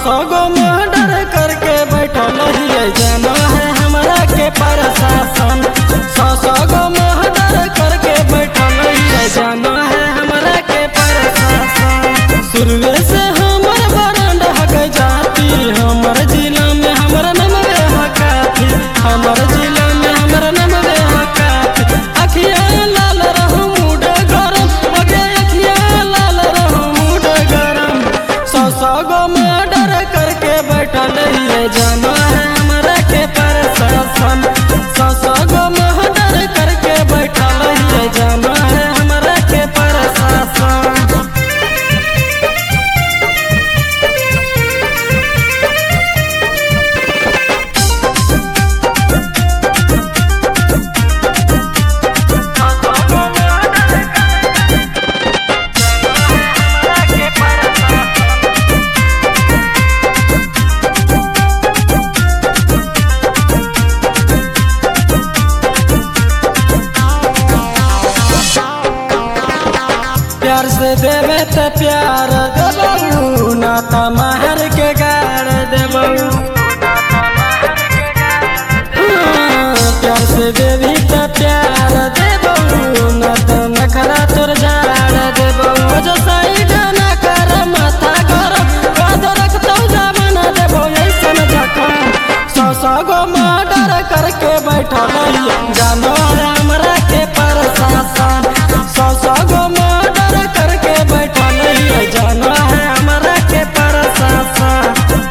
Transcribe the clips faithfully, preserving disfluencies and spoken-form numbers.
सौ गो मर्डर करके बैठल हिए जाना है हमरा के प्रशासन। सौ सौ गो मर्डर करके बैठल हिए जाना है हमरा के प्रशासन। शुरुए से हमर बरंड हक जाती हमर जिला में हमर नमवे हकाती। हमर जिला में हमर नमवे हकाती। अखिया लाल रहू मूड गरम मगे अखिया लाल रहू मूड गरम। सौ सौ गो मर्डर करके बैठल हिए जाना है हमरा के प्रशासन। सौ सौ गो मर्डर करके बैठल हिए जाना है हमरा के प्रशासन। प्यार से देवे त प्यार देबू ना त महर के गाड़ देबू। प्यार से देवी त प्यार देबू ना त नखरा तोर झाड़ देबू। जो साइड ना कर माथा गरम काद रखतौ जमाना देबो ऐसन जखम। सौ सौ गो मर्डर करके बैठल हिए जानो रे हमरा के प्रशासन। सौ सौ गो मर्डर करके बैठल हिए जाना है हमरा के प्रशासन।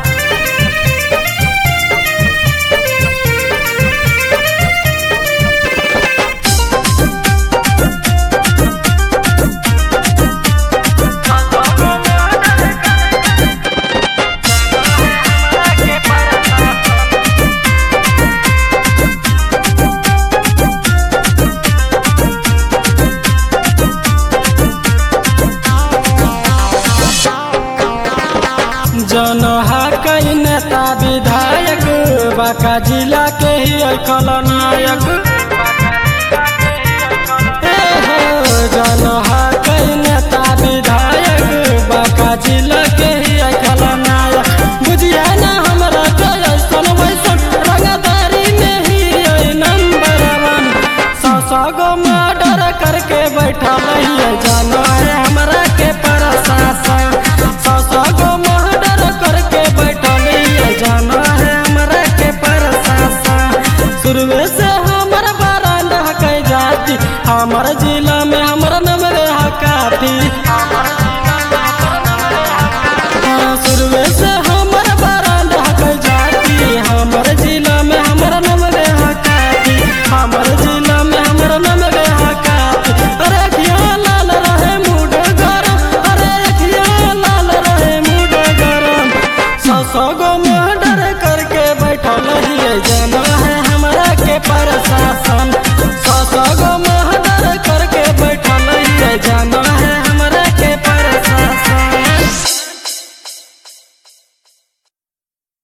जनहा कई नेता विधायक बांका जिला के ही खलनायक। जनहा कई नेता विधायक बांका जिला के